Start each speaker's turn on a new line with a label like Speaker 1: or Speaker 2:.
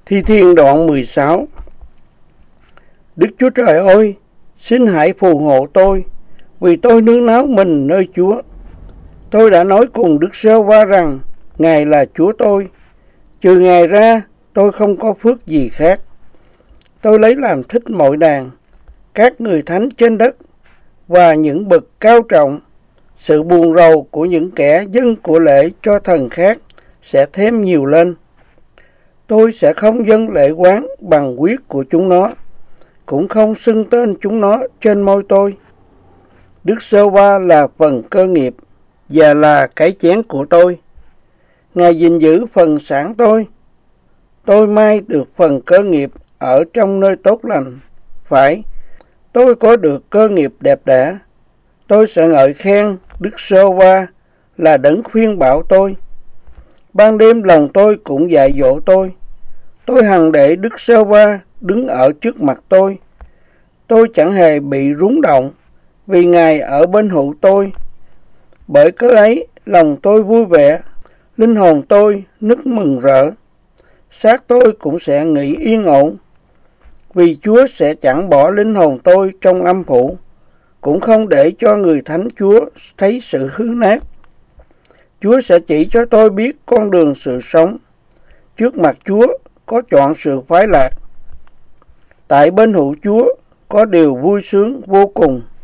Speaker 1: Thi Thiên đoạn 16. Đức Chúa Trời ơi, xin hãy phù hộ tôi, vì tôi nương náu mình nơi Chúa. Tôi đã nói cùng Đức Giê-hô-va rằng, Ngài là Chúa tôi, trừ Ngài ra tôi không có phước gì khác. Tôi lấy làm thích mọi đàn, các người thánh trên đất và những bậc cao trọng. Sự buồn rầu của những kẻ dâng của lễ cho thần khác sẽ thêm nhiều lên. Tôi sẽ không dâng lễ quán bằng huyết của chúng nó, cũng không xưng tên chúng nó trên môi tôi. Đức Giê-hô-va là phần cơ nghiệp và là cái chén của tôi. Ngài gìn giữ phần sản tôi. Tôi mai được phần cơ nghiệp ở trong nơi tốt lành. Phải, tôi có được cơ nghiệp đẹp đẽ. Tôi sẽ ngợi khen Đức Giê-hô-va là đấng khuyên bảo tôi. Ban đêm lòng tôi cũng dạy dỗ tôi. Tôi hằng để Đức Giê-hô-va đứng ở trước mặt tôi. Tôi chẳng hề bị rúng động, vì Ngài ở bên hữu tôi. Bởi cớ ấy, lòng tôi vui vẻ, linh hồn tôi nức mừng rỡ. Xác tôi cũng sẽ nghỉ yên ổn, vì Chúa sẽ chẳng bỏ linh hồn tôi trong âm phủ, cũng không để cho người thánh Chúa thấy sự hư nát. Chúa sẽ chỉ cho tôi biết con đường sự sống. Trước mặt Chúa có chọn sự khoái lạc. Tại bên hữu Chúa có điều vui sướng vô cùng.